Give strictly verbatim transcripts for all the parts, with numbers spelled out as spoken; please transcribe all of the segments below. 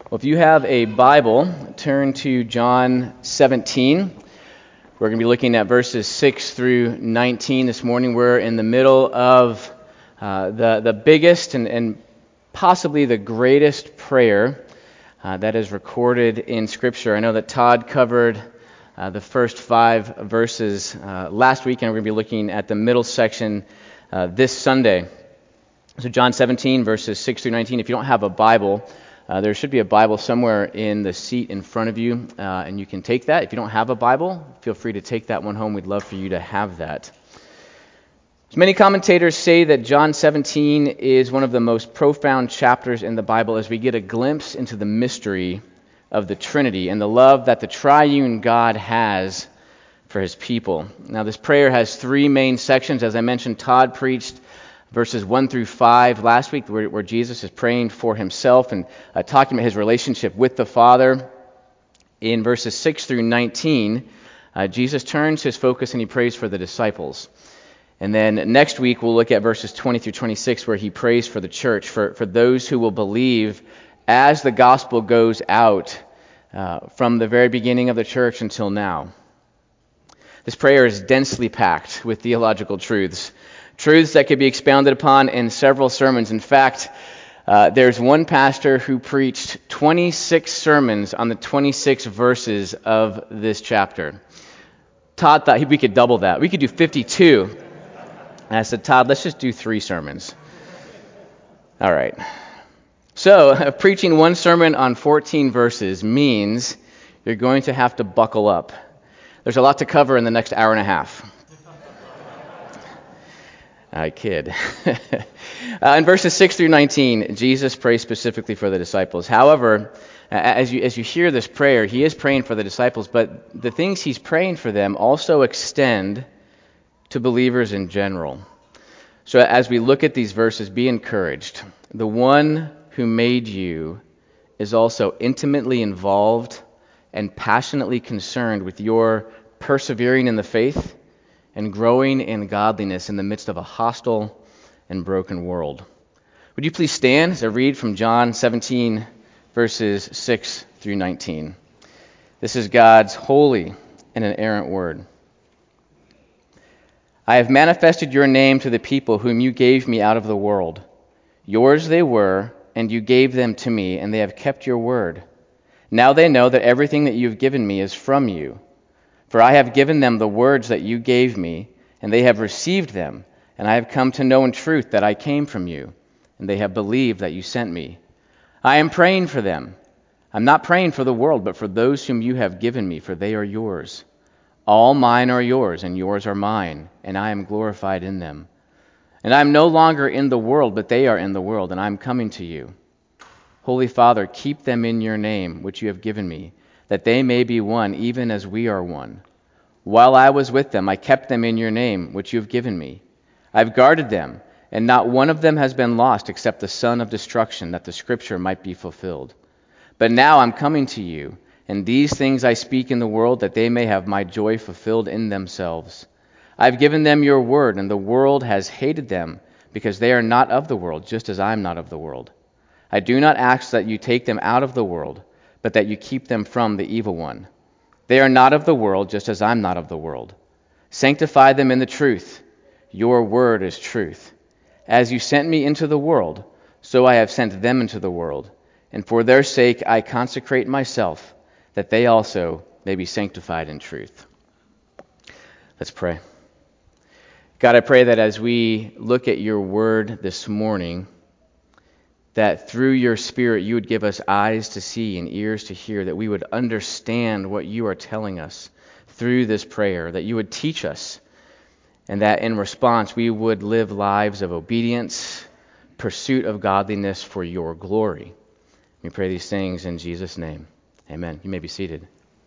Well, if you have a Bible, turn to John seventeen. We're going to be looking at verses six through nineteen this morning. We're in the middle of uh, the, the biggest and, and possibly the greatest prayer uh, that is recorded in Scripture. I know that Todd covered uh, the first five verses uh, last week, and we're going to be looking at the middle section uh, this Sunday. So John seventeen, verses six through nineteen. If you don't have a Bible, Uh, there should be a Bible somewhere in the seat in front of you, uh, and you can take that. If you don't have a Bible, feel free to take that one home. We'd love for you to have that. Many commentators say that John seventeen is one of the most profound chapters in the Bible as we get a glimpse into the mystery of the Trinity and the love that the triune God has for his people. Now, this prayer has three main sections. As I mentioned, Todd preached verses one through five last week, where, where Jesus is praying for himself and uh, talking about his relationship with the Father. In verses six through nineteen, uh, Jesus turns his focus and he prays for the disciples. And then next week, we'll look at verses twenty through twenty-six, where he prays for the church, for, for those who will believe as the gospel goes out uh, from the very beginning of the church until now. This prayer is densely packed with theological truths. Truths that could be expounded upon in several sermons. In fact, uh, there's one pastor who preached twenty-six sermons on the twenty-six verses of this chapter. Todd thought we could double that. We could do fifty-two. And I said, Todd, let's just do three sermons. All right. So, uh, preaching one sermon on fourteen verses means you're going to have to buckle up. There's a lot to cover in the next hour and a half. I kid. uh, in verses six through nineteen, Jesus prays specifically for the disciples. However, as you as you hear this prayer, he is praying for the disciples, but the things he's praying for them also extend to believers in general. So as we look at these verses, be encouraged. The one who made you is also intimately involved and passionately concerned with your persevering in the faith and growing in godliness in the midst of a hostile and broken world. Would you please stand as I read from John seventeen, verses six through nineteen. This is God's holy and inerrant word. I have manifested your name to the people whom you gave me out of the world. Yours they were, and you gave them to me, and they have kept your word. Now they know that everything that you have given me is from you. For I have given them the words that you gave me, and they have received them, and I have come to know in truth that I came from you, and they have believed that you sent me. I am praying for them. I'm not praying for the world, but for those whom you have given me, for they are yours. All mine are yours, and yours are mine, and I am glorified in them. And I am no longer in the world, but they are in the world, and I am coming to you. Holy Father, keep them in your name, which you have given me, that they may be one, even as we are one. While I was with them, I kept them in your name, which you have given me. I have guarded them, and not one of them has been lost except the son of destruction, that the scripture might be fulfilled. But now I'm coming to you, and these things I speak in the world, that they may have my joy fulfilled in themselves. I have given them your word, and the world has hated them, because they are not of the world, just as I am not of the world. I do not ask that you take them out of the world, but that you keep them from the evil one. They are not of the world, just as I'm not of the world. Sanctify them in the truth. Your word is truth. As you sent me into the world, so I have sent them into the world. And for their sake I consecrate myself, that they also may be sanctified in truth. Let's pray. God, I pray that as we look at your word this morning, that through your Spirit you would give us eyes to see and ears to hear, that we would understand what you are telling us through this prayer, that you would teach us, and that in response we would live lives of obedience, pursuit of godliness for your glory. We pray these things in Jesus' name. Amen. You may be seated.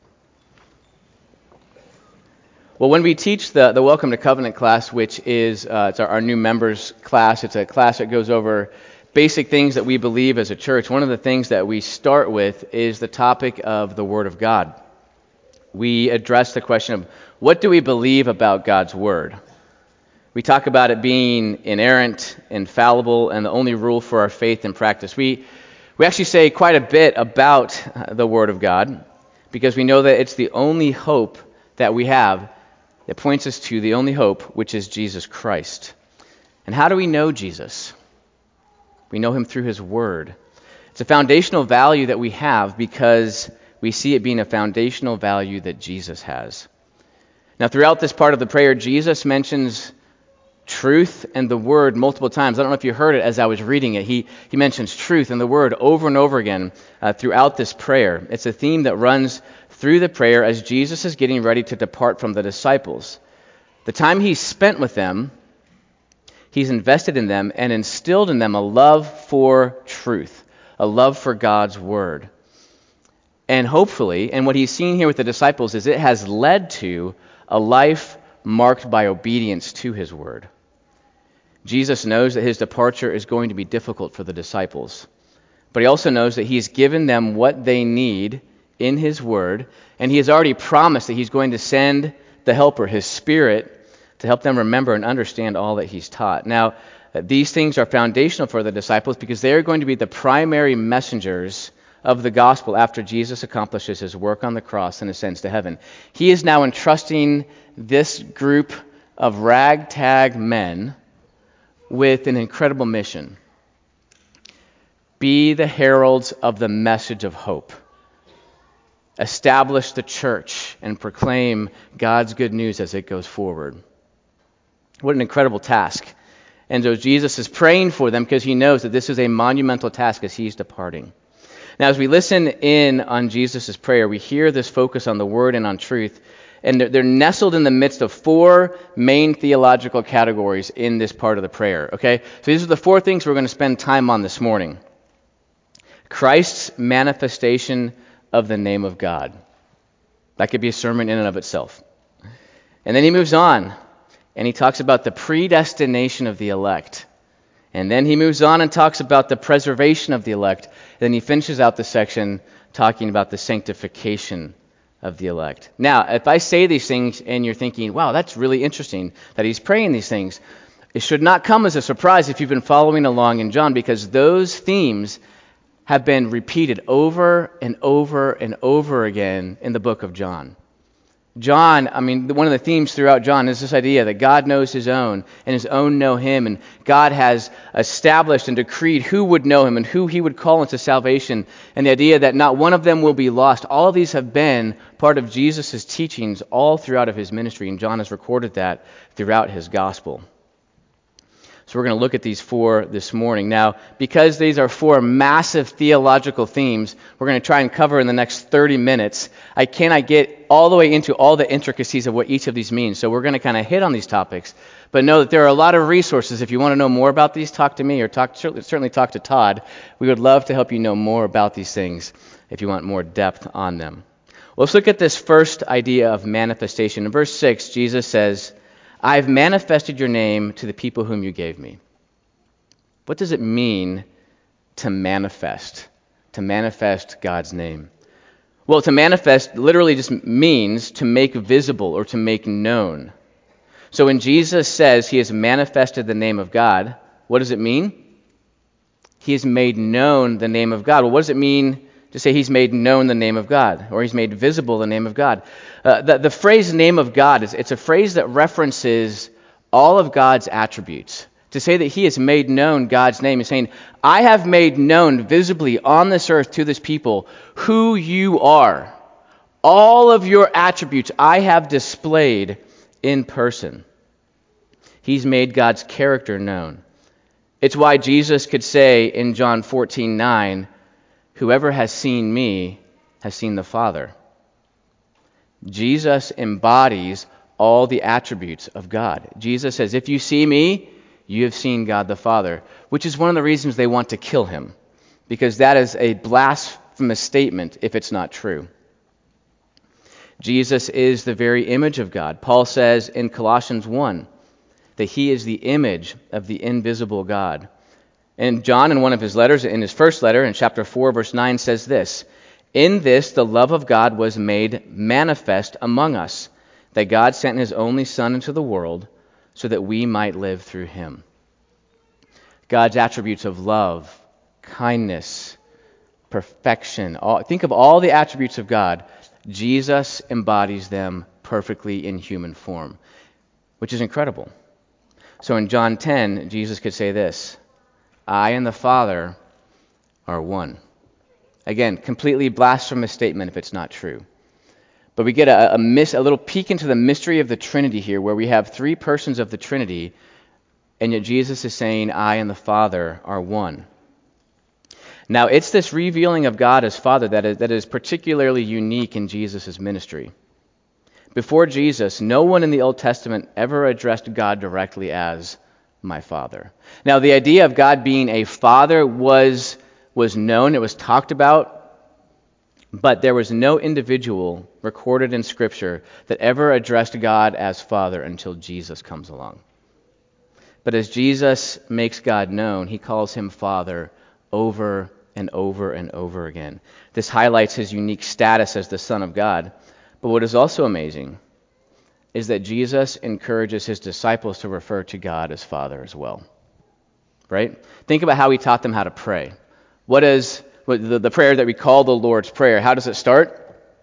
Well, when we teach the, the Welcome to Covenant class, which is uh, it's our, our new members class, it's a class that goes over basic things that we believe as a church. One of the things that we start with is the topic of the Word of God. We address the question of what do we believe about God's Word? We talk about it being inerrant, infallible, and the only rule for our faith and practice. We We actually say quite a bit about uh, the Word of God because we know that it's the only hope that we have that points us to the only hope, which is Jesus Christ. And how do we know Jesus? We know him through his Word. It's a foundational value that we have because we see it being a foundational value that Jesus has. Now, throughout this part of the prayer, Jesus mentions truth and the Word multiple times. I don't know if you heard it as I was reading it. He, he mentions truth and the Word over and over again uh, throughout this prayer. It's a theme that runs through the prayer as Jesus is getting ready to depart from the disciples. The time he's spent with them, he's invested in them and instilled in them a love for truth, a love for God's Word. And hopefully, and what he's seen here with the disciples is it has led to a life marked by obedience to his Word. Jesus knows that his departure is going to be difficult for the disciples, but he also knows that he's given them what they need in his Word, and he has already promised that he's going to send the Helper, his Spirit, to help them remember and understand all that he's taught. Now, these things are foundational for the disciples because they are going to be the primary messengers of the gospel after Jesus accomplishes his work on the cross and ascends to heaven. He is now entrusting this group of ragtag men with an incredible mission. Be the heralds of the message of hope. Establish the church and proclaim God's good news as it goes forward. What an incredible task. And so Jesus is praying for them because he knows that this is a monumental task as he's departing. Now, as we listen in on Jesus' prayer, we hear this focus on the Word and on truth, and they're, they're nestled in the midst of four main theological categories in this part of the prayer, okay? So these are the four things we're going to spend time on this morning. Christ's manifestation of the name of God. That could be a sermon in and of itself. And then he moves on, and he talks about the predestination of the elect. And then he moves on and talks about the preservation of the elect. Then he finishes out the section talking about the sanctification of the elect. Now, if I say these things and you're thinking, wow, that's really interesting that he's praying these things, it should not come as a surprise if you've been following along in John, because those themes have been repeated over and over and over again in the book of John. John, I mean, one of the themes throughout John is this idea that God knows his own, and his own know him, and God has established and decreed who would know him and who he would call into salvation, and the idea that not one of them will be lost. All of these have been part of Jesus' teachings all throughout of his ministry, and John has recorded that throughout his gospel. So we're going to look at these four this morning. Now, because these are four massive theological themes we're going to try and cover in the next thirty minutes, I cannot get all the way into all the intricacies of what each of these means. So we're going to kind of hit on these topics. But know that there are a lot of resources. If you want to know more about these, talk to me or talk certainly talk to Todd. We would love to help you know more about these things if you want more depth on them. Well, let's look at this first idea of manifestation. In verse six, Jesus says, I've manifested your name to the people whom you gave me. What does it mean to manifest? To manifest God's name? Well, to manifest literally just means to make visible or to make known. So when Jesus says he has manifested the name of God, what does it mean? He has made known the name of God. Well, what does it mean to say he's made known the name of God, or he's made visible the name of God? Uh, the, the phrase name of God, is it's a phrase that references all of God's attributes. To say that he has made known God's name is saying, I have made known visibly on this earth to this people who you are. All of your attributes I have displayed in person. He's made God's character known. It's why Jesus could say in John fourteen nine, whoever has seen me has seen the Father. Jesus embodies all the attributes of God. Jesus says, if you see me, you have seen God the Father, which is one of the reasons they want to kill him, because that is a blasphemous statement if it's not true. Jesus is the very image of God. Paul says in Colossians one that he is the image of the invisible God. And John, in one of his letters, in his first letter, in chapter four, verse nine, says this, in this the love of God was made manifest among us, that God sent his only Son into the world so that we might live through him. God's attributes of love, kindness, perfection. All, think of all the attributes of God. Jesus embodies them perfectly in human form, which is incredible. So in John ten, Jesus could say this, I and the Father are one. Again, completely blasphemous statement if it's not true. But we get a, a, mis- a little peek into the mystery of the Trinity here, where we have three persons of the Trinity, and yet Jesus is saying, I and the Father are one. Now, it's this revealing of God as Father that is, that is particularly unique in Jesus' ministry. Before Jesus, no one in the Old Testament ever addressed God directly as my Father. Now, the idea of God being a Father was, was known, it was talked about, but there was no individual recorded in Scripture that ever addressed God as Father until Jesus comes along. But as Jesus makes God known, he calls him Father over and over and over again. This highlights his unique status as the Son of God. But what is also amazing is that Jesus encourages his disciples to refer to God as Father as well. Right? Think about how he taught them how to pray. What is what, the, the prayer that we call the Lord's Prayer? How does it start?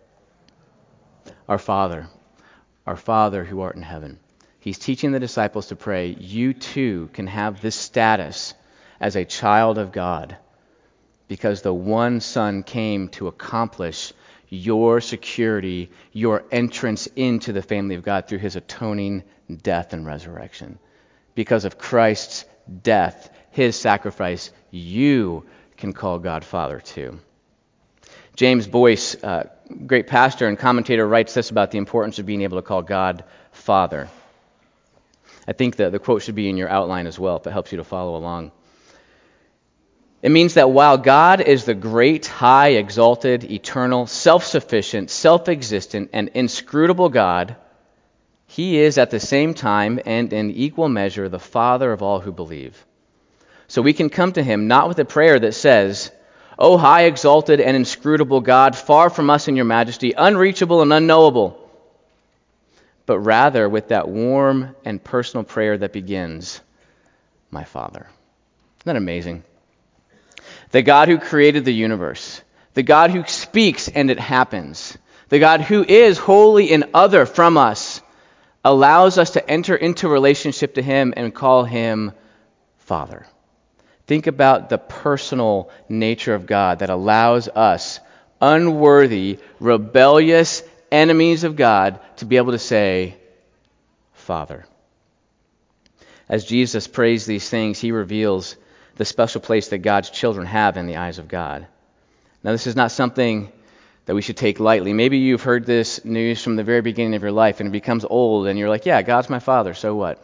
Our Father, our Father who art in heaven. He's teaching the disciples to pray, you too can have this status as a child of God because the one Son came to accomplish your security, your entrance into the family of God through his atoning death and resurrection. Because of Christ's death, his sacrifice, you can call God Father too. James Boyce, uh, great pastor and commentator, writes this about the importance of being able to call God Father. I think the, the quote should be in your outline as well, if it helps you to follow along. It means that while God is the great, high, exalted, eternal, self-sufficient, self-existent, and inscrutable God, he is at the same time and in equal measure the Father of all who believe. So we can come to him not with a prayer that says, O high, exalted, and inscrutable God, far from us in your majesty, unreachable and unknowable, but rather with that warm and personal prayer that begins, my Father. Isn't that amazing? The God who created the universe, the God who speaks and it happens, the God who is holy and other from us, allows us to enter into relationship to him and call him Father. Think about the personal nature of God that allows us, unworthy, rebellious enemies of God, to be able to say, Father. As Jesus prays these things, he reveals the special place that God's children have in the eyes of God. Now, this is not something that we should take lightly. Maybe you've heard this news from the very beginning of your life and it becomes old and you're like, yeah, God's my Father, so what?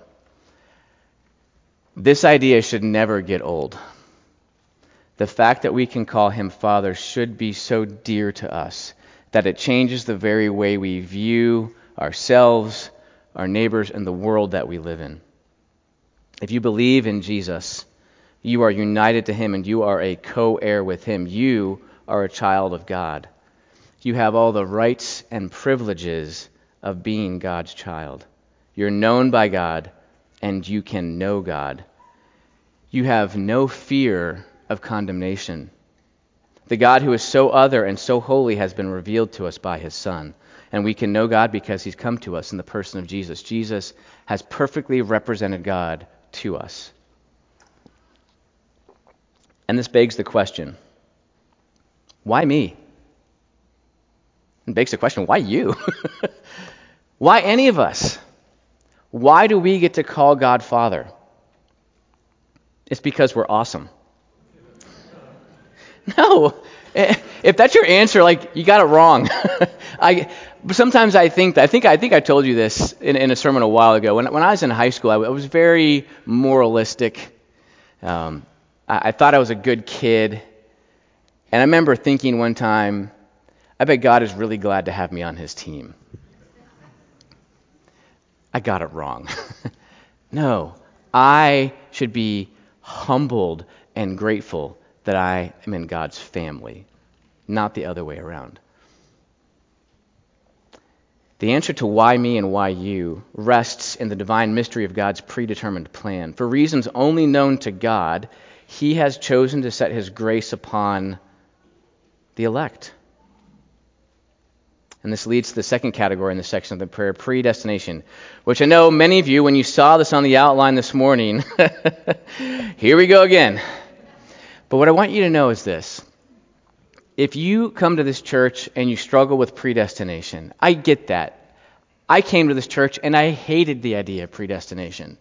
This idea should never get old. The fact that we can call him Father should be so dear to us that it changes the very way we view ourselves, our neighbors, and the world that we live in. If you believe in Jesus, you are united to him and you are a co-heir with him. You are a child of God. You have all the rights and privileges of being God's child. You're known by God and you can know God. You have no fear of condemnation. The God who is so other and so holy has been revealed to us by his Son. And we can know God because he's come to us in the person of Jesus. Jesus has perfectly represented God to us. And this begs the question, why me? It begs the question, why you? Why any of us? Why do we get to call God Father? It's because we're awesome. No. If that's your answer, like, you got it wrong. I sometimes I think I think I think I told you this in, in a sermon a while ago. When when I was in high school, I, I was very moralistic. Um, I, I thought I was a good kid, and I remember thinking one time, I bet God is really glad to have me on his team. I got it wrong. No, I should be humbled and grateful that I am in God's family, not the other way around. The answer to why me and why you rests in the divine mystery of God's predetermined plan. For reasons only known to God, he has chosen to set his grace upon The elect. And this leads to the second category in this section of the prayer, predestination, which I know many of you, when you saw this on the outline this morning, here we go again. But what I want you to know is this. If you come to this church and you struggle with predestination, I get that. I came to this church and I hated the idea of predestination.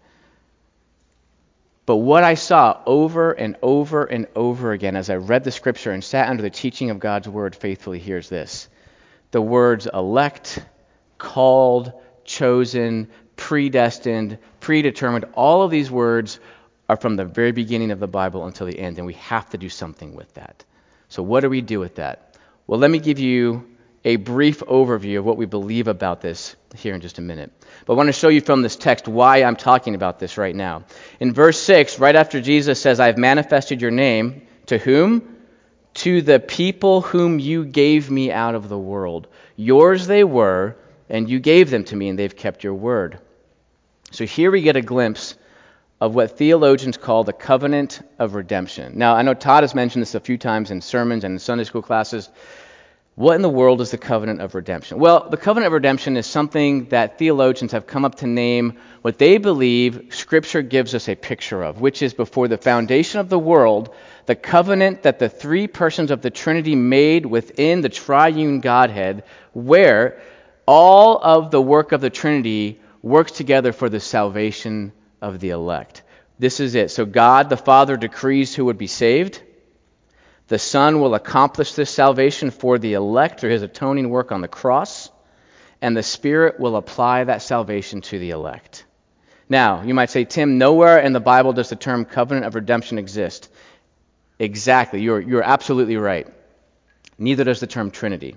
But what I saw over and over and over again as I read the scripture and sat under the teaching of God's word faithfully, here's this. The words elect, called, chosen, predestined, predetermined, all of these words are from the very beginning of the Bible until the end, and we have to do something with that. So what do we do with that? Well, let me give you a brief overview of what we believe about this here in just a minute. But I want to show you from this text why I'm talking about this right now. In verse six, right after Jesus says, I have manifested your name, to whom? To the people whom you gave me out of the world. Yours they were, and you gave them to me, and they've kept your word. So here we get a glimpse of what theologians call the covenant of redemption. Now, I know Todd has mentioned this a few times in sermons and in Sunday school classes. What in the world is the covenant of redemption? Well, the covenant of redemption is something that theologians have come up to name what they believe Scripture gives us a picture of, which is before the foundation of the world, the covenant that the three persons of the Trinity made within the triune Godhead, where all of the work of the Trinity works together for the salvation of the elect. This is it. So God the Father decrees who would be saved. The Son will accomplish this salvation for the elect through his atoning work on the cross, and the Spirit will apply that salvation to the elect. Now, you might say, Tim, nowhere in the Bible does the term covenant of redemption exist. Exactly. You're, you're absolutely right. Neither does the term Trinity.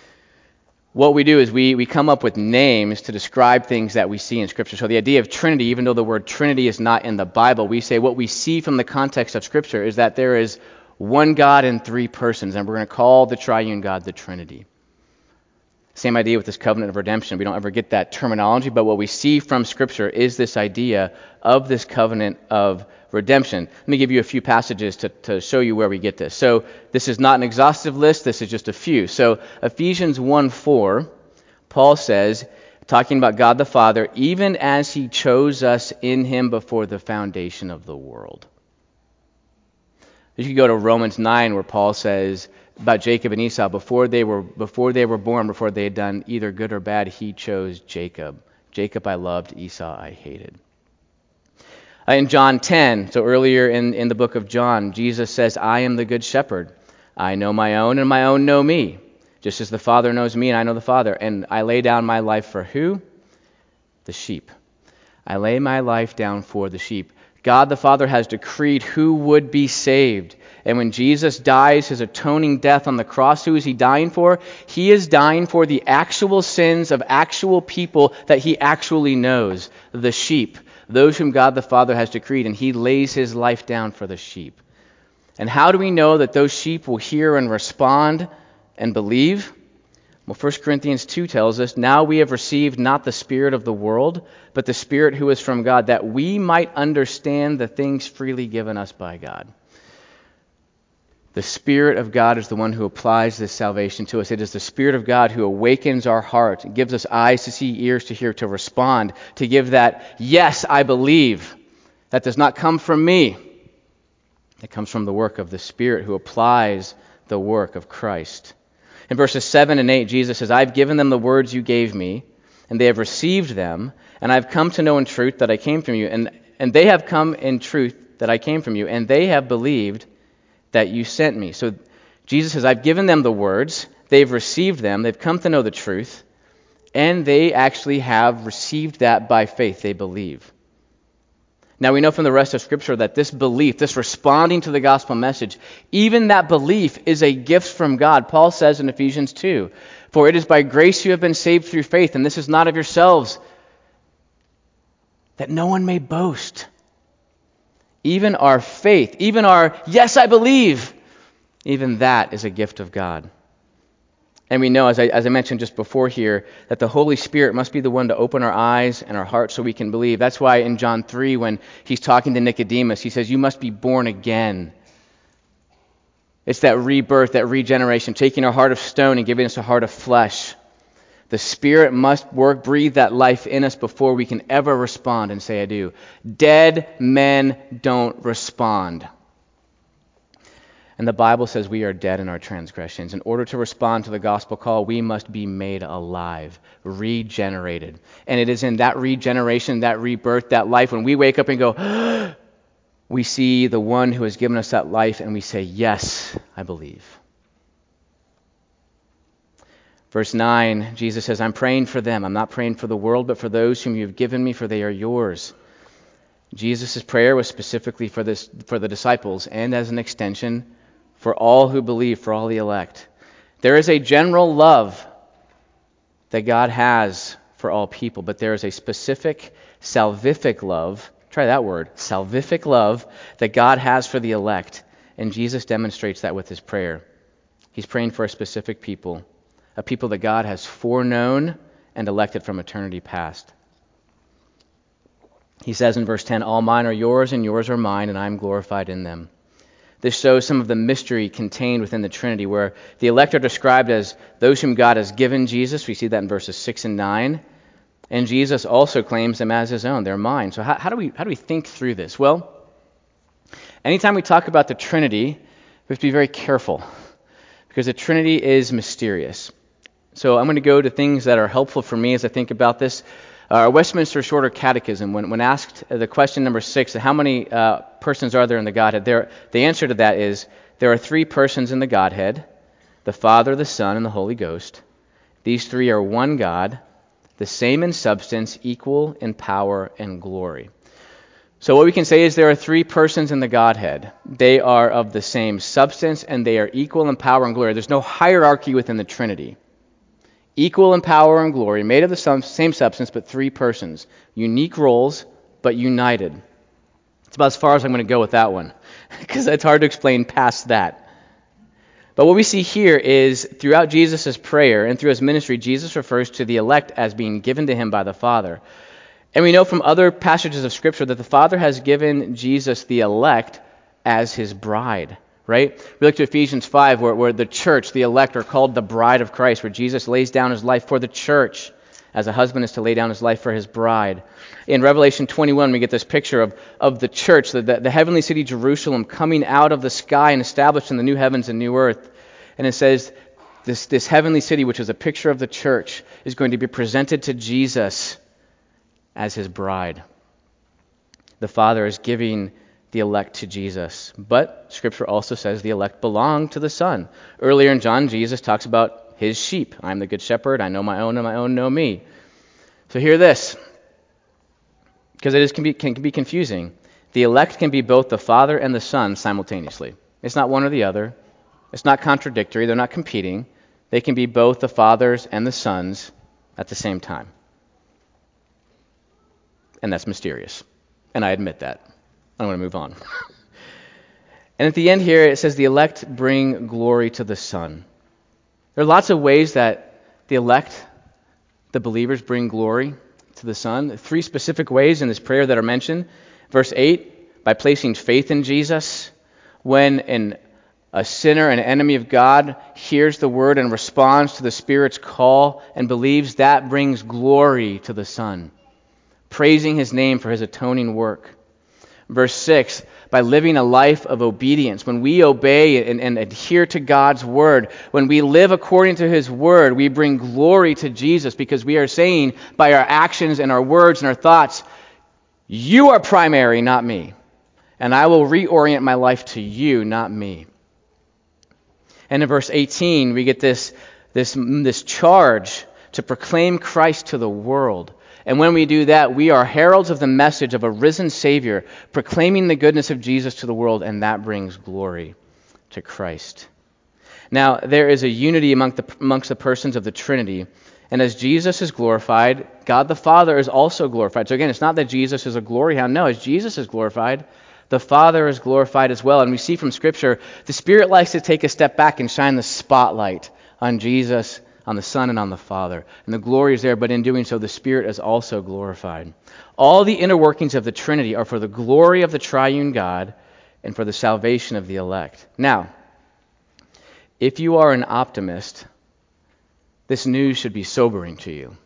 What we do is we, we come up with names to describe things that we see in Scripture. So the idea of Trinity, even though the word Trinity is not in the Bible, we say what we see from the context of Scripture is that there is one God in three persons, and we're going to call the triune God the Trinity. Same idea with this covenant of redemption. We don't ever get that terminology, but what we see from Scripture is this idea of this covenant of redemption. Let me give you a few passages to, to show you where we get this. So this is not an exhaustive list, this is just a few. So Ephesians one four, Paul says, talking about God the Father, even as he chose us in him before the foundation of the world. You could go to Romans nine, where Paul says about Jacob and Esau, before they were before they were born, before they had done either good or bad, he chose Jacob. Jacob I loved, Esau I hated. Uh, in John ten, so earlier in, in the book of John, Jesus says, I am the good shepherd. I know my own, and my own know me, just as the Father knows me, and I know the Father. And I lay down my life for who? The sheep. I lay my life down for the sheep. God the Father has decreed who would be saved. And when Jesus dies his atoning death on the cross, who is he dying for? He is dying for the actual sins of actual people that he actually knows, the sheep, those whom God the Father has decreed, and he lays his life down for the sheep. And how do we know that those sheep will hear and respond and believe? Well, First Corinthians two tells us, now we have received not the spirit of the world, but the Spirit who is from God, that we might understand the things freely given us by God. The Spirit of God is the one who applies this salvation to us. It is the Spirit of God who awakens our heart, gives us eyes to see, ears to hear, to respond, to give that, yes, I believe. That does not come from me. It comes from the work of the Spirit who applies the work of Christ. In verses seven and eight, Jesus says, I've given them the words you gave me, and they have received them, and I've come to know in truth that I came from you. And, and they have come in truth that I came from you, and they have believed that you sent me. So Jesus says, I've given them the words, they've received them, they've come to know the truth, and they actually have received that by faith. They believe. Now we know from the rest of Scripture that this belief, this responding to the gospel message, even that belief is a gift from God. Paul says in Ephesians two, for it is by grace you have been saved through faith, and this is not of yourselves, that no one may boast. Even our faith, even our, yes, I believe, even that is a gift of God. And we know, as I, as I mentioned just before here, that the Holy Spirit must be the one to open our eyes and our hearts so we can believe. That's why in John three, when he's talking to Nicodemus, he says, you must be born again. It's that rebirth, that regeneration, taking our heart of stone and giving us a heart of flesh. The Spirit must work, breathe that life in us before we can ever respond and say, I do. Dead men don't respond. And the Bible says we are dead in our transgressions. In order to respond to the gospel call, we must be made alive, regenerated. And it is in that regeneration, that rebirth, that life, when we wake up and go, we see the one who has given us that life, and we say, yes, I believe. Verse nine, Jesus says, I'm praying for them. I'm not praying for the world, but for those whom you have given me, for they are yours. Jesus' prayer was specifically for this, for the disciples, and as an extension, for all who believe, for all the elect. There is a general love that God has for all people, but there is a specific salvific love, try that word, salvific love that God has for the elect, and Jesus demonstrates that with his prayer. He's praying for a specific people, a people that God has foreknown and elected from eternity past. He says in verse ten, all mine are yours and yours are mine, and I am glorified in them. This shows some of the mystery contained within the Trinity, where the elect are described as those whom God has given Jesus. We see that in verses six and nine. And Jesus also claims them as his own. They're mine. So how, how do we how do we think through this? Well, anytime we talk about the Trinity, we have to be very careful, because the Trinity is mysterious. So I'm going to go to things that are helpful for me as I think about this. Our Westminster Shorter Catechism, when, when asked the question number six, how many uh, persons are there in the Godhead? There, the answer to that is, there are three persons in the Godhead, the Father, the Son, and the Holy Ghost. These three are one God, the same in substance, equal in power and glory. So what we can say is there are three persons in the Godhead. They are of the same substance, and they are equal in power and glory. There's no hierarchy within the Trinity. Equal in power and glory, made of the same substance, but three persons. Unique roles, but united. It's about as far as I'm going to go with that one, because it's hard to explain past that. But what we see here is, throughout Jesus' prayer and through his ministry, Jesus refers to the elect as being given to him by the Father. And we know from other passages of Scripture that the Father has given Jesus, the elect, as his bride. Right? We look to Ephesians five, where, where the church, the elect, are called the bride of Christ, where Jesus lays down his life for the church, as a husband is to lay down his life for his bride. In Revelation twenty-one, we get this picture of, of the church, the, the, the heavenly city Jerusalem, coming out of the sky and established in the new heavens and new earth. And it says, this, this heavenly city, which is a picture of the church, is going to be presented to Jesus as his bride. The Father is giving the elect to Jesus. But Scripture also says the elect belong to the Son. Earlier in John, Jesus talks about his sheep. I'm the good shepherd. I know my own, and my own know me. So hear this, because it is, can, be, can be confusing. The elect can be both the Father and the Son simultaneously. It's not one or the other. It's not contradictory. They're not competing. They can be both the Fathers and the Sons at the same time. And that's mysterious. And I admit that. I'm going to move on. And at the end here, it says the elect bring glory to the Son. There are lots of ways that the elect, the believers, bring glory to the Son. Three specific ways in this prayer that are mentioned. Verse eight, by placing faith in Jesus. When an, a sinner, an enemy of God, hears the word and responds to the Spirit's call and believes, that brings glory to the Son. Praising his name for his atoning work. Verse six, by living a life of obedience. When we obey and, and adhere to God's word, when we live according to his word, we bring glory to Jesus, because we are saying by our actions and our words and our thoughts, you are primary, not me. And I will reorient my life to you, not me. And in verse eighteen, we get this, this, this charge to proclaim Christ to the world. And when we do that, we are heralds of the message of a risen Savior, proclaiming the goodness of Jesus to the world, and that brings glory to Christ. Now, there is a unity among the, amongst the persons of the Trinity, and as Jesus is glorified, God the Father is also glorified. So again, it's not that Jesus is a glory hound. No, as Jesus is glorified, the Father is glorified as well. And we see from Scripture, the Spirit likes to take a step back and shine the spotlight on Jesus, on the Son, and on the Father. And the glory is there, but in doing so, the Spirit is also glorified. All the inner workings of the Trinity are for the glory of the triune God and for the salvation of the elect. Now, If you are an optimist, this news should be sobering to you.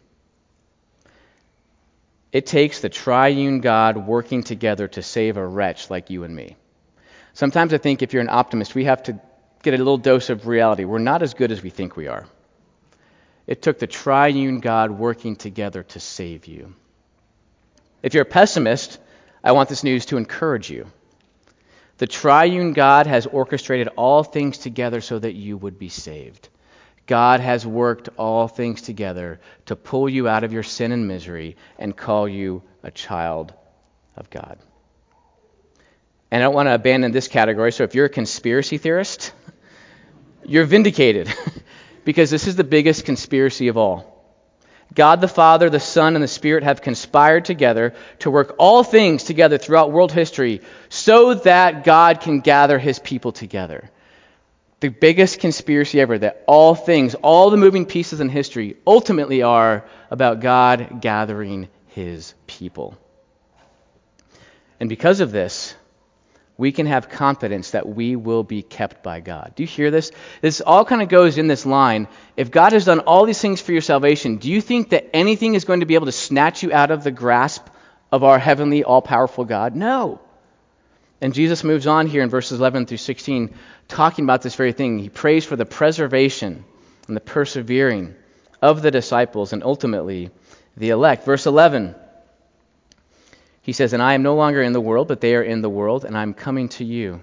It takes the triune God working together to save a wretch like you and me. Sometimes I think if you're an optimist, we have to get a little dose of reality. We're not as good as we think we are. It took the triune God working together to save you. If you're a pessimist, I want this news to encourage you. The triune God has orchestrated all things together so that you would be saved. God has worked all things together to pull you out of your sin and misery and call you a child of God. And I don't want to abandon this category, so if you're a conspiracy theorist, you're vindicated because this is the biggest conspiracy of all. God the Father, the Son, and the Spirit have conspired together to work all things together throughout world history so that God can gather his people together. The biggest conspiracy ever, that all things, all the moving pieces in history ultimately are about God gathering his people. And because of this, we can have confidence that we will be kept by God. Do you hear this? This all kind of goes in this line. If God has done all these things for your salvation, do you think that anything is going to be able to snatch you out of the grasp of our heavenly, all-powerful God? No. And Jesus moves on here in verses eleven through sixteen, talking about this very thing. He prays for the preservation and the persevering of the disciples and ultimately the elect. Verse eleven, he says, "And I am no longer in the world, but they are in the world, and I am coming to you.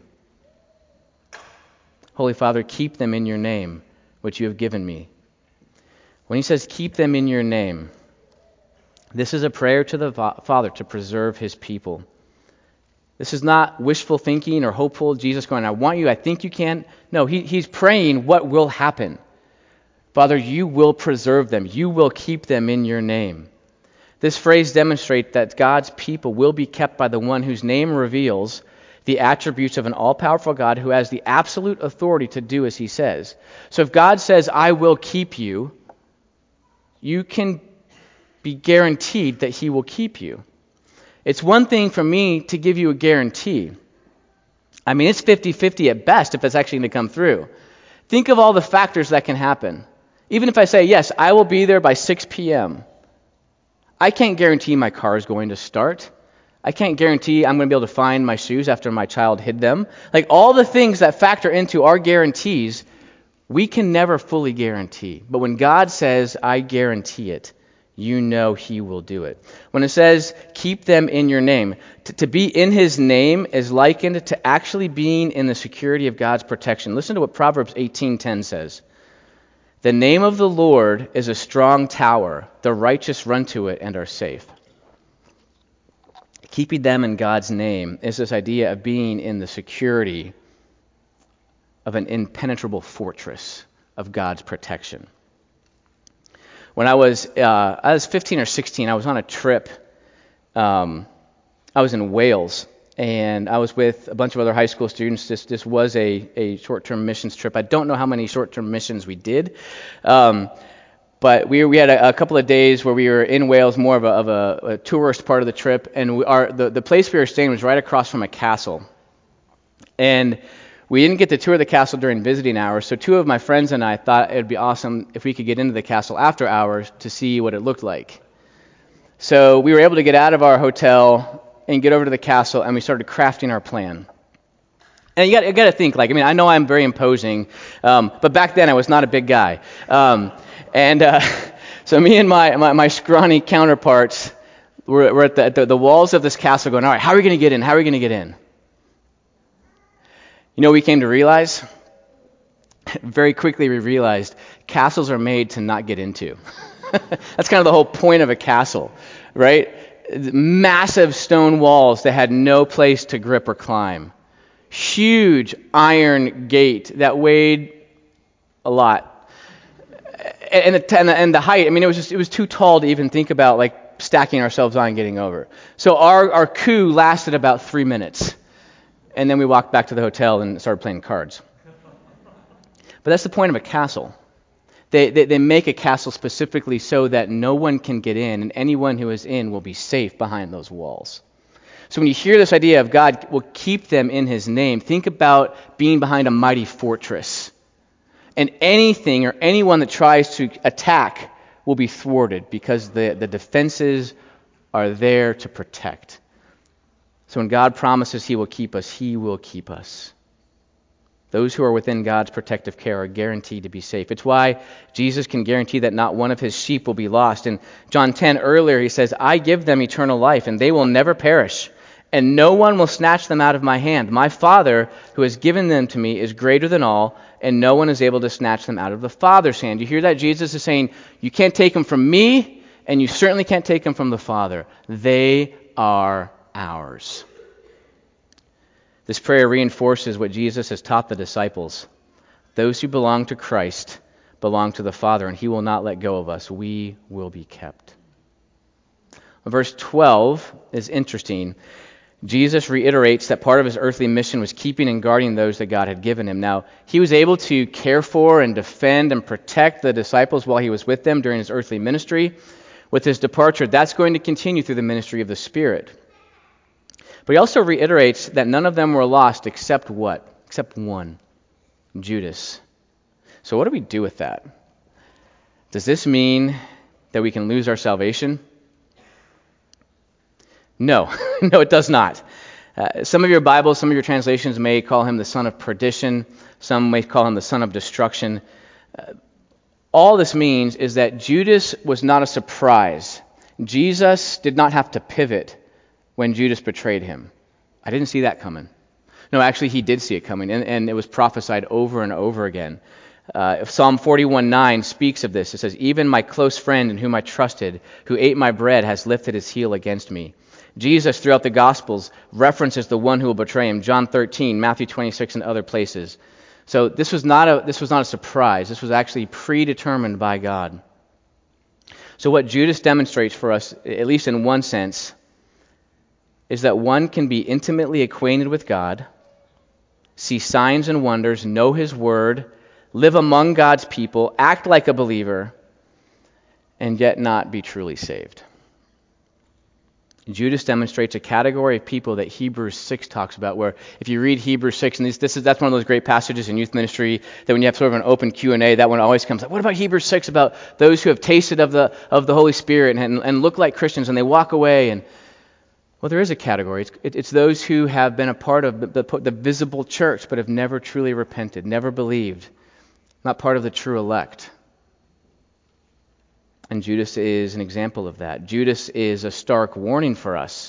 Holy Father, keep them in your name, which you have given me." When he says keep them in your name, this is a prayer to the Father to preserve his people. This is not wishful thinking or hopeful Jesus going, I want you, I think you can. No, he, he's praying what will happen. Father, you will preserve them. You will keep them in your name. This phrase demonstrates that God's people will be kept by the one whose name reveals the attributes of an all-powerful God who has the absolute authority to do as he says. So if God says, I will keep you, you can be guaranteed that he will keep you. It's one thing for me to give you a guarantee. I mean, it's fifty-fifty at best if it's actually going to come through. Think of all the factors that can happen. Even if I say, yes, I will be there by six p.m., I can't guarantee my car is going to start. I can't guarantee I'm going to be able to find my shoes after my child hid them. Like all the things that factor into our guarantees, we can never fully guarantee. But when God says, I guarantee it, you know he will do it. When it says, keep them in your name, to, to be in his name is likened to actually being in the security of God's protection. Listen to what Proverbs eighteen ten says. The name of the Lord is a strong tower. The righteous run to it and are safe. Keeping them in God's name is this idea of being in the security of an impenetrable fortress of God's protection. When I was uh, I was fifteen or sixteen, I was on a trip. Um, I was in Wales, and I was with a bunch of other high school students. This this was a, a short-term missions trip. I don't know how many short-term missions we did, um, but we we had a, a couple of days where we were in Wales, more of a, of a, a tourist part of the trip, and we, our the, the place we were staying was right across from a castle, and we didn't get to tour the castle during visiting hours, so two of my friends and I thought it would be awesome if we could get into the castle after hours to see what it looked like. So we were able to get out of our hotel and get over to the castle, and we started crafting our plan. And you got, you got to think, like, I mean, I know I'm very imposing, um, but back then I was not a big guy. Um, and uh, so me and my, my, my scrawny counterparts were, were at, the, at the, the walls of this castle going, all right, how are we going to get in? How are we going to get in? You know what we came to realize? Very quickly we realized castles are made to not get into. That's kind of the whole point of a castle, right? Massive stone walls that had no place to grip or climb. Huge iron gate that weighed a lot. And the, and the, and the height, I mean, it was just it was too tall to even think about like stacking ourselves on and getting over. So our, our coup lasted about three minutes. And then we walked back to the hotel and started playing cards. But that's the point of a castle. They, they they make a castle specifically so that no one can get in, and anyone who is in will be safe behind those walls. So when you hear this idea of God will keep them in his name, think about being behind a mighty fortress. And anything or anyone that tries to attack will be thwarted because the, the defenses are there to protect. So when God promises he will keep us, he will keep us. Those who are within God's protective care are guaranteed to be safe. It's why Jesus can guarantee that not one of his sheep will be lost. In John ten earlier, he says, I give them eternal life, and they will never perish, and no one will snatch them out of my hand. My Father, who has given them to me, is greater than all, and no one is able to snatch them out of the Father's hand. You hear that? Jesus is saying, you can't take them from me, and you certainly can't take them from the Father. They are ours. This prayer reinforces what Jesus has taught the disciples. Those who belong to Christ belong to the Father, and he will not let go of us. We will be kept. Verse twelve is interesting. Jesus reiterates that part of his earthly mission was keeping and guarding those that God had given him. Now, he was able to care for and defend and protect the disciples while he was with them during his earthly ministry. With his departure, that's going to continue through the ministry of the Spirit. But he also reiterates that none of them were lost except what? Except one, Judas. So what do we do with that? Does this mean that we can lose our salvation? No, no, it does not. Uh, some of your Bibles, some of your translations may call him the son of perdition. Some may call him the son of destruction. Uh, all this means is that Judas was not a surprise. Jesus did not have to pivot when Judas betrayed him. I didn't see that coming. No, actually, he did see it coming, and, and it was prophesied over and over again. Uh, Psalm forty-one nine speaks of this. It says, even my close friend in whom I trusted, who ate my bread, has lifted his heel against me. Jesus, throughout the Gospels, references the one who will betray him. John thirteen, Matthew twenty-six, and other places. So this was not a this was not a surprise. This was actually predetermined by God. So what Judas demonstrates for us, at least in one sense, is that one can be intimately acquainted with God, see signs and wonders, know his word, live among God's people, act like a believer, and yet not be truly saved. Judas demonstrates a category of people that Hebrews six talks about, where if you read Hebrews six, and this, this is that's one of those great passages in youth ministry that when you have sort of an open Q and A, that one always comes up. What about Hebrews six about those who have tasted of the of the Holy Spirit and, and look like Christians and they walk away? And well, there is a category. It's, it, it's those who have been a part of the, the, the visible church but have never truly repented, never believed, not part of the true elect. And Judas is an example of that. Judas is a stark warning for us.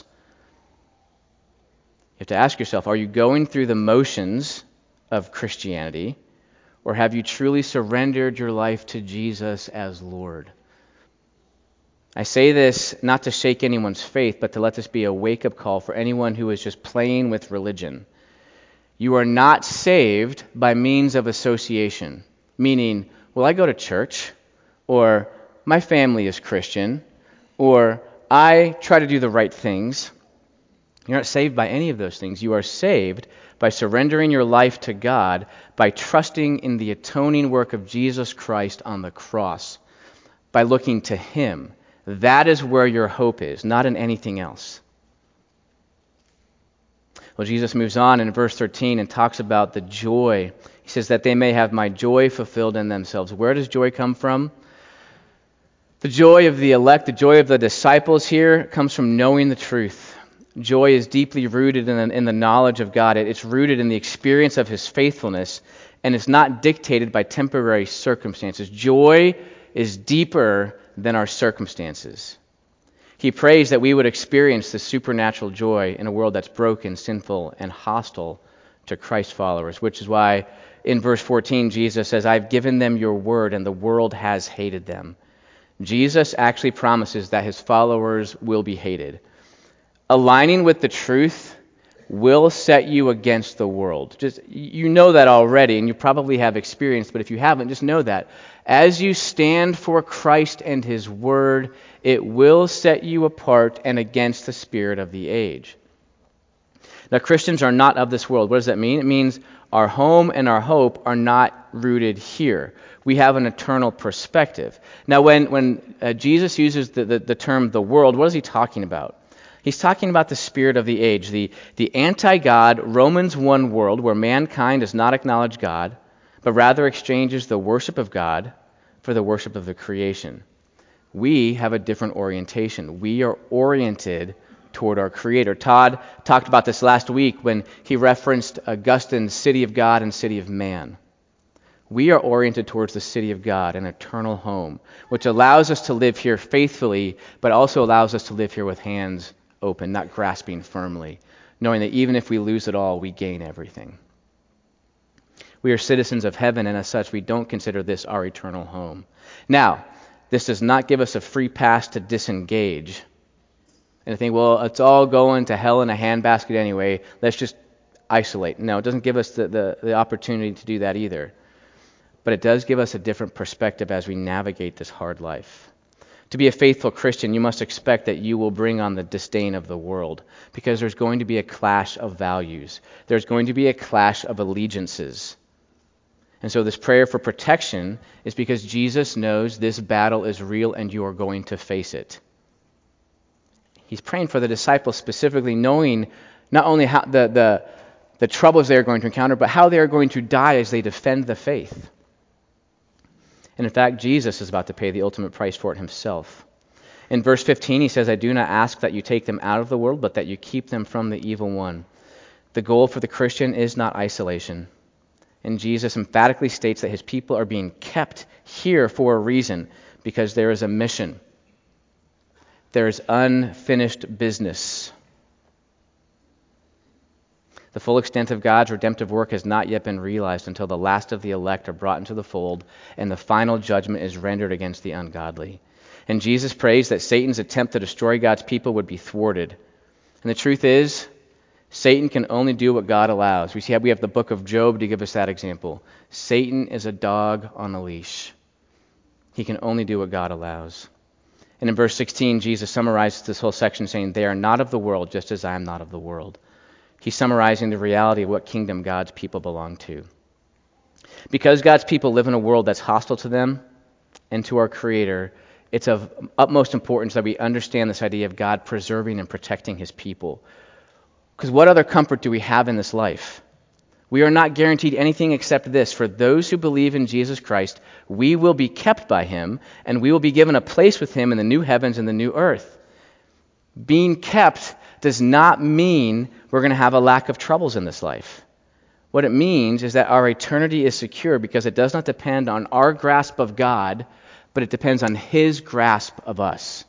You have to ask yourself, are you going through the motions of Christianity, or have you truly surrendered your life to Jesus as Lord? I say this not to shake anyone's faith, but to let this be a wake-up call for anyone who is just playing with religion. You are not saved by means of association, meaning, well, I go to church, or my family is Christian, or I try to do the right things. You're not saved by any of those things. You are saved by surrendering your life to God, by trusting in the atoning work of Jesus Christ on the cross, by looking to him. That is where your hope is, not in anything else. Well, Jesus moves on in verse thirteen and talks about the joy. He says that they may have my joy fulfilled in themselves. Where does joy come from? The joy of the elect, the joy of the disciples here comes from knowing the truth. Joy is deeply rooted in the, in the knowledge of God. It's rooted in the experience of his faithfulness, and it's not dictated by temporary circumstances. Joy is deeper than our circumstances. He prays that we would experience the supernatural joy in a world that's broken, sinful, and hostile to Christ followers, which is why in verse fourteen, Jesus says, I've given them your word, and the world has hated them. Jesus actually promises that his followers will be hated. Aligning with the truth will set you against the world. Just you know that already, and you probably have experienced, but if you haven't, just know that. As you stand for Christ and his word, it will set you apart and against the spirit of the age. Now, Christians are not of this world. What does that mean? It means our home and our hope are not rooted here. We have an eternal perspective. Now, when, when uh, Jesus uses the, the, the term the world, what is he talking about? He's talking about the spirit of the age, the, the anti-God Romans one world where mankind does not acknowledge God, but rather exchanges the worship of God for the worship of the creation. We have a different orientation. We are oriented toward our Creator. Todd talked about this last week when he referenced Augustine's city of God and city of man. We are oriented towards the city of God, an eternal home, which allows us to live here faithfully, but also allows us to live here with hands open, not grasping firmly, knowing that even if we lose it all, we gain everything. We are citizens of heaven, and as such, we don't consider this our eternal home. Now, this does not give us a free pass to disengage and think, well, it's all going to hell in a handbasket anyway. Let's just isolate. No, it doesn't give us the, the, the opportunity to do that either. But it does give us a different perspective as we navigate this hard life. To be a faithful Christian, you must expect that you will bring on the disdain of the world, because there's going to be a clash of values. There's going to be a clash of allegiances. And so this prayer for protection is because Jesus knows this battle is real and you are going to face it. He's praying for the disciples specifically, knowing not only how the, the, the troubles they are going to encounter, but how they are going to die as they defend the faith. And in fact, Jesus is about to pay the ultimate price for it himself. In verse fifteen, he says, I do not ask that you take them out of the world, but that you keep them from the evil one. The goal for the Christian is not isolation. And Jesus emphatically states that his people are being kept here for a reason, because there is a mission. There is unfinished business. The full extent of God's redemptive work has not yet been realized until the last of the elect are brought into the fold and the final judgment is rendered against the ungodly. And Jesus prays that Satan's attempt to destroy God's people would be thwarted. And the truth is, Satan can only do what God allows. We see how we have the book of Job to give us that example. Satan is a dog on a leash. He can only do what God allows. And in verse sixteen, Jesus summarizes this whole section saying, they are not of the world, just as I am not of the world. He's summarizing the reality of what kingdom God's people belong to. Because God's people live in a world that's hostile to them and to our Creator, it's of utmost importance that we understand this idea of God preserving and protecting his people. Because what other comfort do we have in this life? We are not guaranteed anything except this. For those who believe in Jesus Christ, we will be kept by him, and we will be given a place with him in the new heavens and the new earth. Being kept does not mean we're going to have a lack of troubles in this life. What it means is that our eternity is secure because it does not depend on our grasp of God, but it depends on his grasp of us.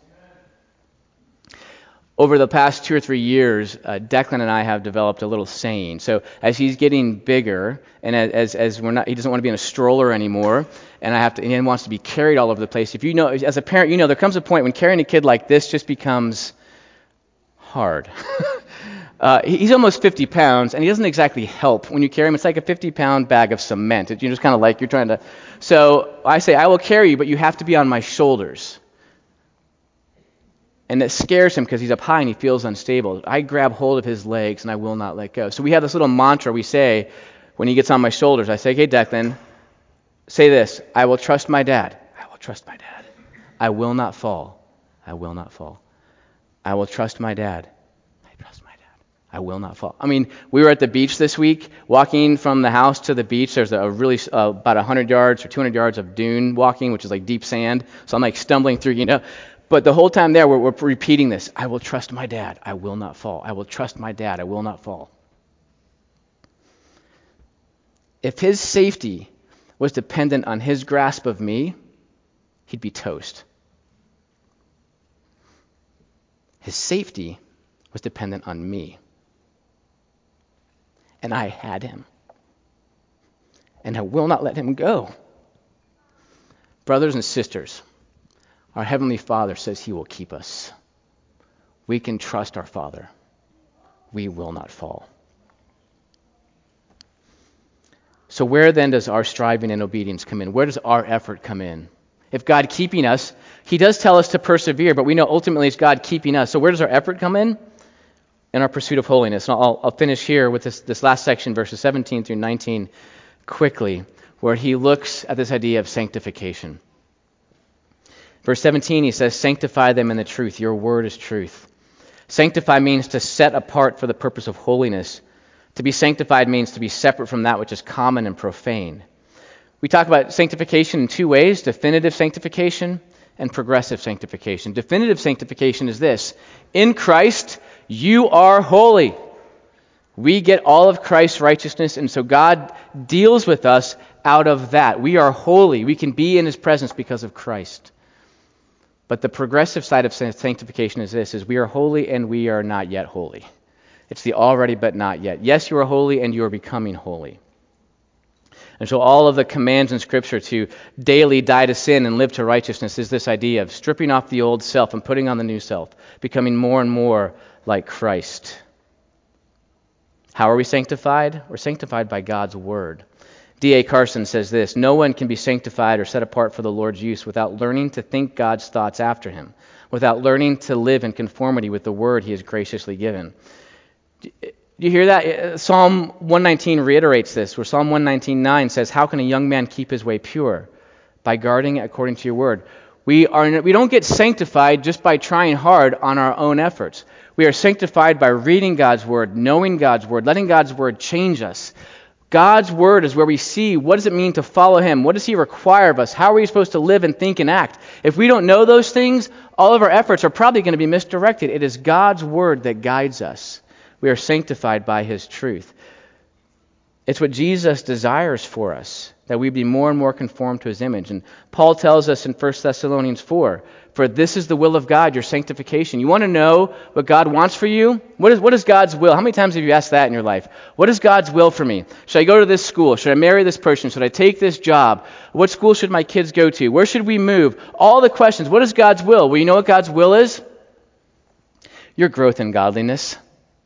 Over the past two or three years, uh, Declan and I have developed a little saying. So as he's getting bigger, and as as we're not, he doesn't want to be in a stroller anymore, and I have to, and he wants to be carried all over the place. If you know, as a parent, you know there comes a point when carrying a kid like this just becomes hard. uh, he's almost fifty pounds, and he doesn't exactly help when you carry him. It's like a fifty-pound bag of cement. It, you're just kind of like you're trying to. So I say, I will carry you, but you have to be on my shoulders. And that scares him because he's up high and he feels unstable. I grab hold of his legs and I will not let go. So we have this little mantra we say when he gets on my shoulders. I say, hey, Declan, say this. I will trust my dad. I will trust my dad. I will not fall. I will not fall. I will trust my dad. I trust my dad. I will not fall. I mean, we were at the beach this week, walking from the house to the beach. There's a really, uh, about one hundred yards or two hundred yards of dune walking, which is like deep sand. So I'm like stumbling through, you know. But the whole time there, we're, we're repeating this. I will trust my dad. I will not fall. I will trust my dad. I will not fall. If his safety was dependent on his grasp of me, he'd be toast. His safety was dependent on me. And I had him. And I will not let him go. Brothers and sisters, our Heavenly Father says he will keep us. We can trust our Father. We will not fall. So where then does our striving and obedience come in? Where does our effort come in? If God keeping us, he does tell us to persevere, but we know ultimately it's God keeping us. So where does our effort come in? In our pursuit of holiness. And I'll, I'll finish here with this, this last section, verses seventeen through nineteen, quickly, where he looks at this idea of sanctification. Verse seventeen, he says, sanctify them in the truth. Your word is truth. Sanctify means to set apart for the purpose of holiness. To be sanctified means to be separate from that which is common and profane. We talk about sanctification in two ways: definitive sanctification and progressive sanctification. Definitive sanctification is this: in Christ, you are holy. We get all of Christ's righteousness, and so God deals with us out of that. We are holy. We can be in his presence because of Christ. But the progressive side of sanctification is this, is we are holy and we are not yet holy. It's the already but not yet. Yes, you are holy and you are becoming holy. And so all of the commands in Scripture to daily die to sin and live to righteousness is this idea of stripping off the old self and putting on the new self, becoming more and more like Christ. How are we sanctified? We're sanctified by God's Word. D A Carson says this: no one can be sanctified or set apart for the Lord's use without learning to think God's thoughts after him, without learning to live in conformity with the Word he has graciously given. Do you hear that? Psalm one nineteen reiterates this, where Psalm one nineteen nine says, how can a young man keep his way pure? By guarding it according to your word. We are we don't get sanctified just by trying hard on our own efforts. We are sanctified by reading God's word, knowing God's word, letting God's word change us. God's word is where we see what does it mean to follow him? What does he require of us? How are we supposed to live and think and act? If we don't know those things, all of our efforts are probably going to be misdirected. It is God's word that guides us. We are sanctified by his truth. It's what Jesus desires for us, that we be more and more conformed to his image. And Paul tells us in First Thessalonians four, for this is the will of God, your sanctification. You want to know what God wants for you? What is, what is God's will? How many times have you asked that in your life? What is God's will for me? Should I go to this school? Should I marry this person? Should I take this job? What school should my kids go to? Where should we move? All the questions. What is God's will? Well, you know what God's will is? Your growth in godliness.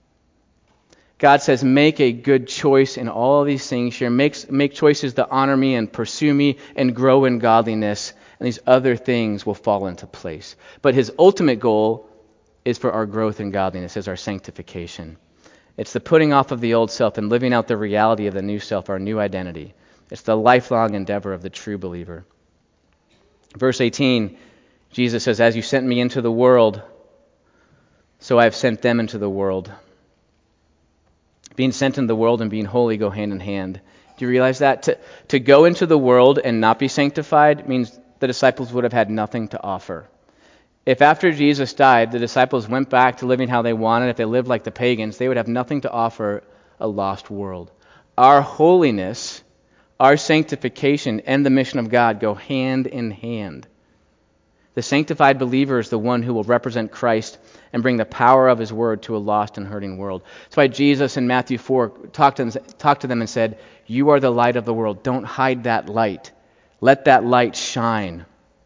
God says, make a good choice in all of these things here. Make, make choices that honor me and pursue me and grow in godliness. And these other things will fall into place. But his ultimate goal is for our growth in godliness, is our sanctification. It's the putting off of the old self and living out the reality of the new self, our new identity. It's the lifelong endeavor of the true believer. Verse eighteen, Jesus says, as you sent me into the world, so I have sent them into the world. Being sent into the world and being holy go hand in hand. Do you realize that? To, to go into the world and not be sanctified means the disciples would have had nothing to offer. If after Jesus died, the disciples went back to living how they wanted, if they lived like the pagans, they would have nothing to offer a lost world. Our holiness, our sanctification, and the mission of God go hand in hand. The sanctified believer is the one who will represent Christ and bring the power of his word to a lost and hurting world. That's why Jesus in Matthew four talked to them, talked to them and said, you are the light of the world. Don't hide that light. Let that light shine.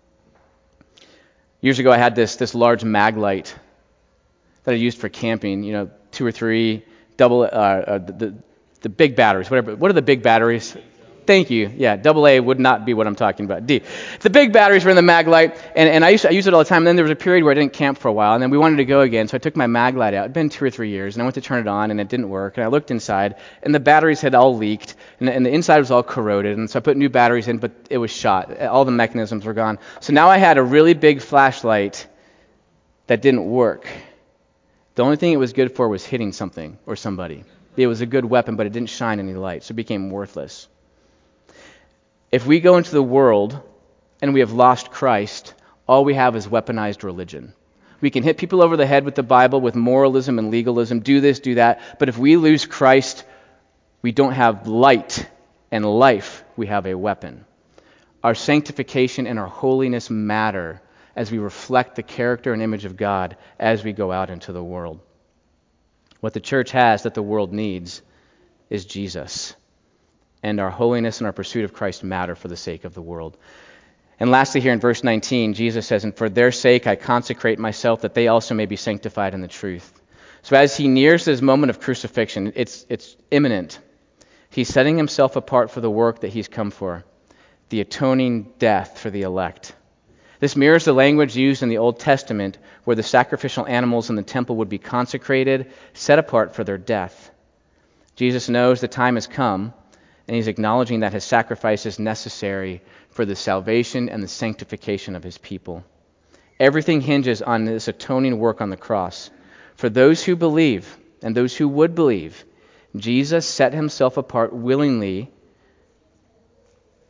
Years ago, I had this, this large mag light that I used for camping, you know, two or three double, uh, uh, the, the, the big batteries, whatever. What are the big batteries? Thank you. Yeah, double A would not be what I'm talking about. D. The big batteries were in the mag light, and, and I used to, I used it all the time. And then there was a period where I didn't camp for a while, and then we wanted to go again, so I took my mag light out. It'd been two or three years, and I went to turn it on, and it didn't work. And I looked inside, and the batteries had all leaked, and, and the inside was all corroded. And so I put new batteries in, but it was shot. All the mechanisms were gone. So now I had a really big flashlight that didn't work. The only thing it was good for was hitting something or somebody. It was a good weapon, but it didn't shine any light, so it became worthless. If we go into the world and we have lost Christ, all we have is weaponized religion. We can hit people over the head with the Bible, with moralism and legalism, do this, do that. But if we lose Christ, we don't have light and life. We have a weapon. Our sanctification and our holiness matter as we reflect the character and image of God as we go out into the world. What the church has that the world needs is Jesus. And our holiness and our pursuit of Christ matter for the sake of the world. And lastly here in verse nineteen, Jesus says, and for their sake I consecrate myself, that they also may be sanctified in the truth. So as he nears his moment of crucifixion, it's, it's imminent. He's setting himself apart for the work that he's come for, the atoning death for the elect. This mirrors the language used in the Old Testament, where the sacrificial animals in the temple would be consecrated, set apart for their death. Jesus knows the time has come, and he's acknowledging that his sacrifice is necessary for the salvation and the sanctification of his people. Everything hinges on this atoning work on the cross. For those who believe, and those who would believe, Jesus set himself apart willingly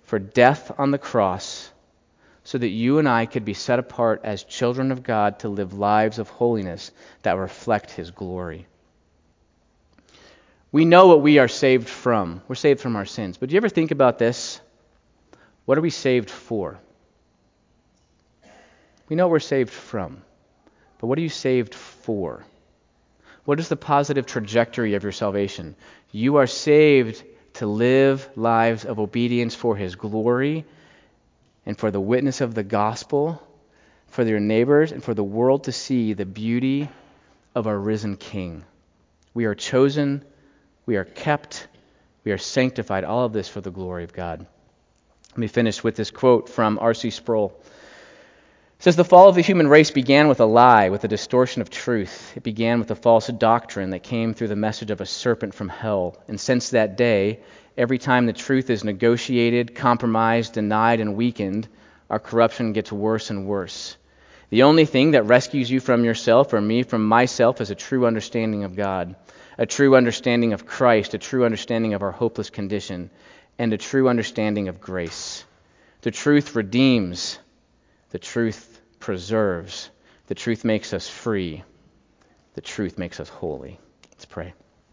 for death on the cross, so that you and I could be set apart as children of God to live lives of holiness that reflect his glory. We know what we are saved from. We're saved from our sins. But do you ever think about this? What are we saved for? We know what we're saved from. But what are you saved for? What is the positive trajectory of your salvation? You are saved to live lives of obedience for his glory and for the witness of the gospel, for your neighbors, and for the world to see the beauty of our risen King. We are chosen, we are kept, we are sanctified, all of this for the glory of God. Let me finish with this quote from R C Sproul. It says, "The fall of the human race began with a lie, with a distortion of truth. It began with a false doctrine that came through the message of a serpent from hell. And since that day, every time the truth is negotiated, compromised, denied, and weakened, our corruption gets worse and worse. The only thing that rescues you from yourself, or me from myself, is a true understanding of God, a true understanding of Christ, a true understanding of our hopeless condition, and a true understanding of grace. The truth redeems. The truth preserves. The truth makes us free. The truth makes us holy." Let's pray.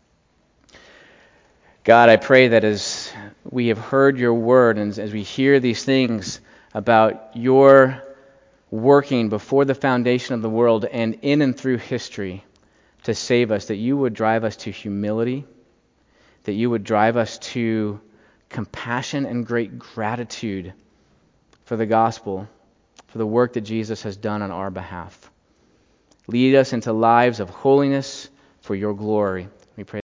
God, I pray that as we have heard your word and as we hear these things about your working before the foundation of the world and in and through history to save us, that you would drive us to humility, that you would drive us to compassion and great gratitude for the gospel, for the work that Jesus has done on our behalf. Lead us into lives of holiness for your glory. We pray